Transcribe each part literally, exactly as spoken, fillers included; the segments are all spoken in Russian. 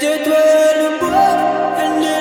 где твоя любовь? Я не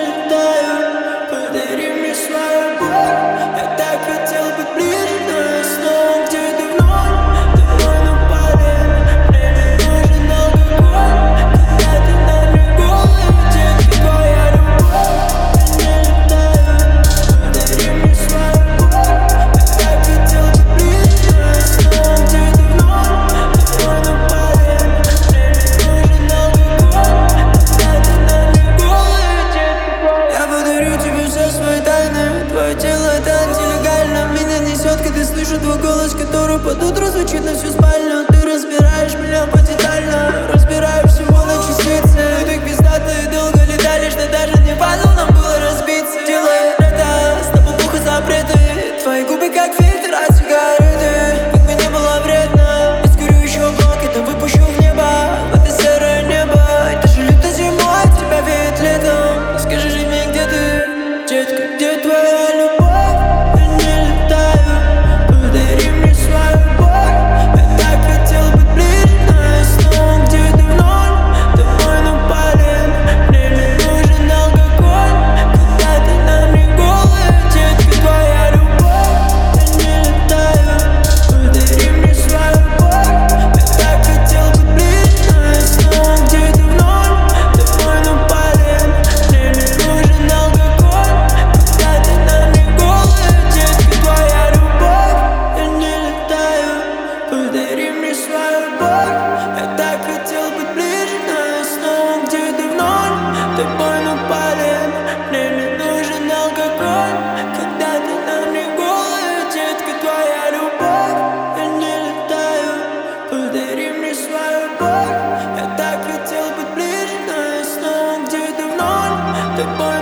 летаю, подари мне свою боль. Я так хотел быть ближе, но я снова где-то вновь. Тобой на поле, мне не нужен алкоголь. Когда ты на мне голый, детка, твоя любовь. Я не летаю, подари мне свою боль. Я так хотел быть ближе, но я снова где-то вновь. Тобой на поле, мне не нужен алкоголь. Когда ты на мне голый, детка, твоя. Я подарю тебе все свои тайны. Твое тело это антилегально. Меня несет, когда слышу твой голос, который под утро звучит на всю спальню. Ты разбираешь меня подетально, разбираю всего на частицы. Мы так пиздато и долго летали, что даже не падал, нам было разбиться. Делай это, с тобой пуха запреты. Твои губы как фильтр от сигареты. Как бы не было вредно, я скурю еще блок, это выпущу в небо. В это серое небо, даже люто зимой, от тебя веет летом. Скажи же мне, где ты, детка, где твоя любовь? Я не летаю, подари мне свою боль. Я так хотел быть ближе, но я снова где-то вновь. Тобой на поле, мне не нужен алкоголь. Когда ты на мне голая, детка, твоя любовь. Я не летаю, подари мне свою боль. Я так хотел быть ближе, но я снова где-то вновь. Тобой на поле, мне не нужен алкоголь. Когда ты на мне голая, детка, твоя любовь. Я не летаю, подари мне свою боль. Я так хотел быть ближе, но я снова где-то вновь. Тобой на поле, мне не нужен алкоголь. Когда ты на мне голая, детка, твоя любовь. Я не летаю, подари мне свою боль. Я так хотел быть ближе, но я снова где-то вновь. Тобой